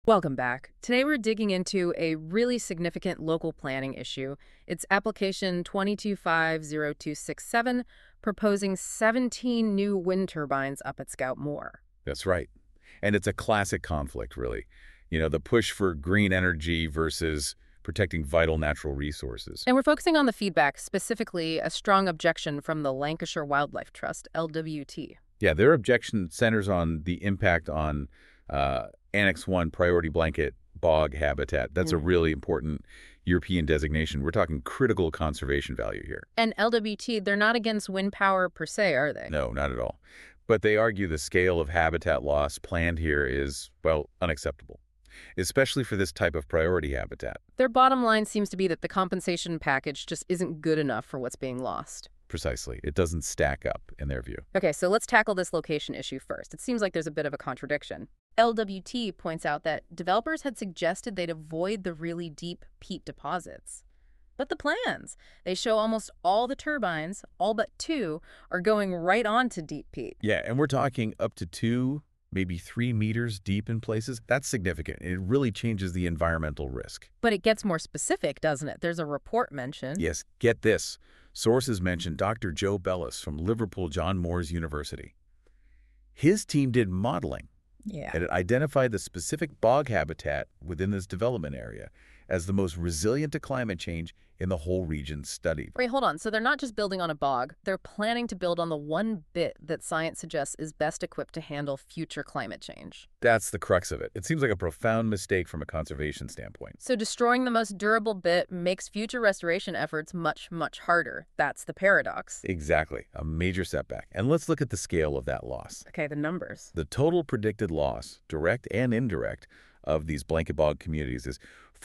Welcome back. Today we're digging into a really significant local planning issue. It's application 2250267, proposing 17 new wind turbines up at Scout Moor. That's right. And it's a classic conflict, really. The push for green energy versus protecting vital natural resources. And we're focusing on the feedback, specifically a strong objection from the Lancashire Wildlife Trust, LWT. Yeah, their objection centers on the impact on Annex 1 priority blanket bog habitat. That's a really important European designation. We're talking critical conservation value here. And LWT, they're not against wind power per se, are they? No, not at all. But they argue the scale of habitat loss planned here is, well, unacceptable, especially for this type of priority habitat. Their bottom line seems to be that the compensation package just isn't good enough for what's being lost. Precisely. It doesn't stack up, in their view. Okay, so let's tackle this location issue first. It seems like there's a bit of a contradiction. LWT points out that developers had suggested they'd avoid the really deep peat deposits. But the plans, they show almost all the turbines, all but two, are going right onto deep peat. Yeah, and we're talking up to 2, maybe 3 meters deep in places. That's significant. It really changes the environmental risk. But it gets more specific, doesn't it? There's a report mentioned. Yes, get this. Sources mention Dr. Joe Bellis from Liverpool John Moores University. His team did modeling, and it identified the specific bog habitat within this development area as the most resilient to climate change in the whole region studied. Wait, hold on. So they're not just building on a bog. They're planning to build on the one bit that science suggests is best equipped to handle future climate change. That's the crux of it. It seems like a profound mistake from a conservation standpoint. So destroying the most durable bit makes future restoration efforts much, much harder. That's the paradox. Exactly. A major setback. And let's look at the scale of that loss. Okay, the numbers. The total predicted loss, direct and indirect, of these blanket bog communities is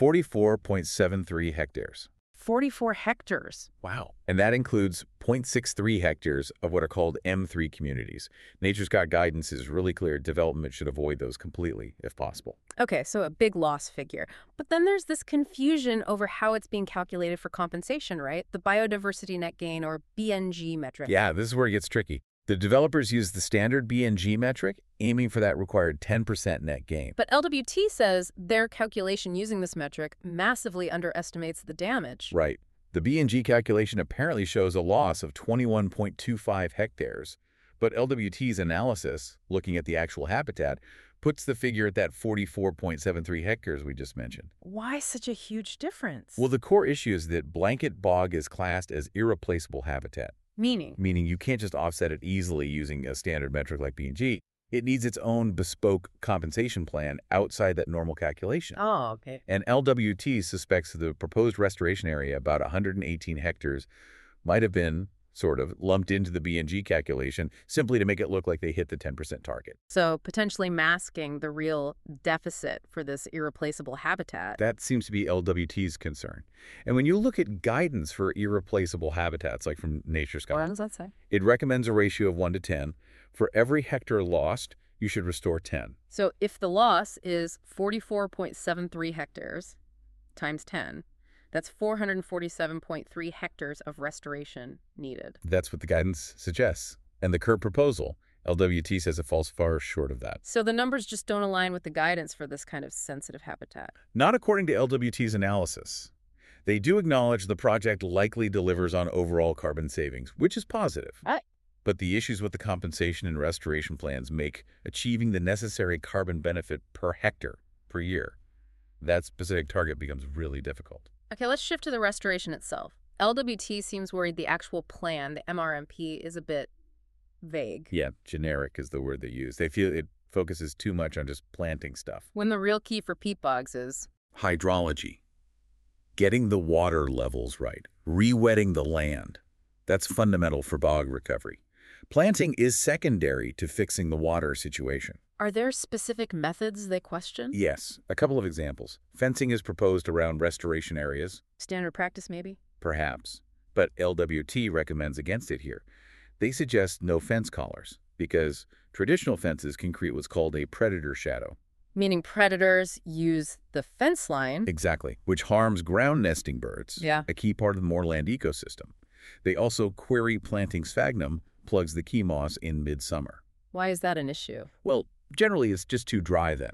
44.73 hectares. 44 hectares. Wow. And that includes 0.63 hectares of what are called M3 communities. Nature's Got guidance is really clear. Development should avoid those completely, if possible. Okay, so a big loss figure. But then there's this confusion over how it's being calculated for compensation, right? The biodiversity net gain, or BNG metric. Yeah, this is where it gets tricky. The developers use the standard BNG metric, aiming for that required 10% net gain. But LWT says their calculation using this metric massively underestimates the damage. Right. The BNG calculation apparently shows a loss of 21.25 hectares, but LWT's analysis, looking at the actual habitat, puts the figure at that 44.73 hectares we just mentioned. Why such a huge difference? Well, the core issue is that blanket bog is classed as irreplaceable habitat. Meaning you can't just offset it easily using a standard metric like BNG. It needs its own bespoke compensation plan outside that normal calculation. Oh, okay. And LWT suspects the proposed restoration area, about 118 hectares, might have been sort of lumped into the BNG calculation simply to make it look like they hit the 10% target. So potentially masking the real deficit for this irreplaceable habitat. That seems to be LWT's concern. And when you look at guidance for irreplaceable habitats, like from Nature's Guide, What does that say? it recommends a ratio of 1 to 10. For every hectare lost, you should restore 10. So if the loss is 44.73 hectares times 10, that's 447.3 hectares of restoration needed. That's what the guidance suggests. And the current proposal, LWT says it falls far short of that. So the numbers just don't align with the guidance for this kind of sensitive habitat. Not according to LWT's analysis. They do acknowledge the project likely delivers on overall carbon savings, which is positive. Right. But the issues with the compensation and restoration plans make achieving the necessary carbon benefit per hectare per year. That specific target becomes really difficult. Okay, let's shift to the restoration itself. LWT seems worried the actual plan, the MRMP, is a bit vague. Yeah, generic is the word they use. They feel it focuses too much on just planting stuff. When the real key for peat bogs is Hydrology. Getting the water levels right. Re-wetting the land. That's fundamental for bog recovery. Planting is secondary to fixing the water situation. Are there specific methods they question? Yes, a couple of examples. Fencing is proposed around restoration areas, Standard practice, maybe? perhaps, but LWT recommends against it here. They suggest no fence collars because traditional fences can create what's called a predator shadow. Meaning predators use the fence line. Exactly, which harms ground nesting birds, Yeah. a key part of the moorland ecosystem. They also query planting sphagnum plugs the key moss in midsummer. Why is that an issue? Well, generally it's just too dry then.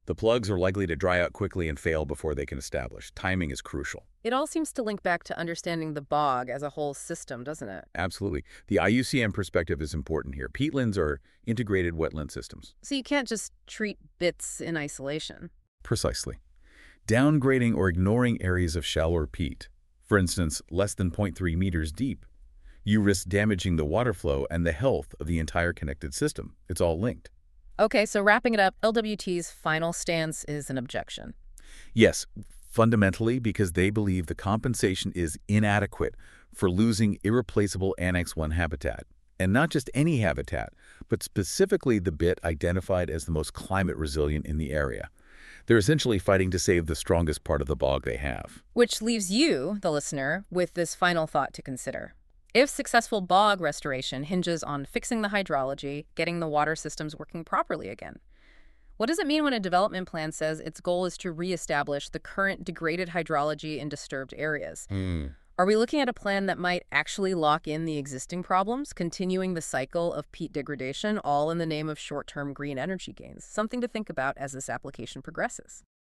The plugs are likely to dry out quickly and fail before they can establish. Timing is crucial. It all seems to link back to understanding the bog as a whole system, doesn't it? Absolutely. The IUCN perspective is important here. Peatlands are integrated wetland systems. So you can't just treat bits in isolation. Precisely. Downgrading or ignoring areas of shallower peat, for instance, less than 0.3 meters deep, you risk damaging the water flow and the health of the entire connected system. It's all linked. Okay, so wrapping it up, LWT's final stance is an objection. Yes, fundamentally because they believe the compensation is inadequate for losing irreplaceable Annex 1 habitat. And not just any habitat, but specifically the bit identified as the most climate resilient in the area. They're essentially fighting to save the strongest part of the bog they have. Which leaves you, the listener, with this final thought to consider. If successful bog restoration hinges on fixing the hydrology, getting the water systems working properly again, what does it mean when a development plan says its goal is to reestablish the current degraded hydrology in disturbed areas? Are we looking at a plan that might actually lock in the existing problems, continuing the cycle of peat degradation, all in the name of short-term green energy gains? Something to think about as this application progresses.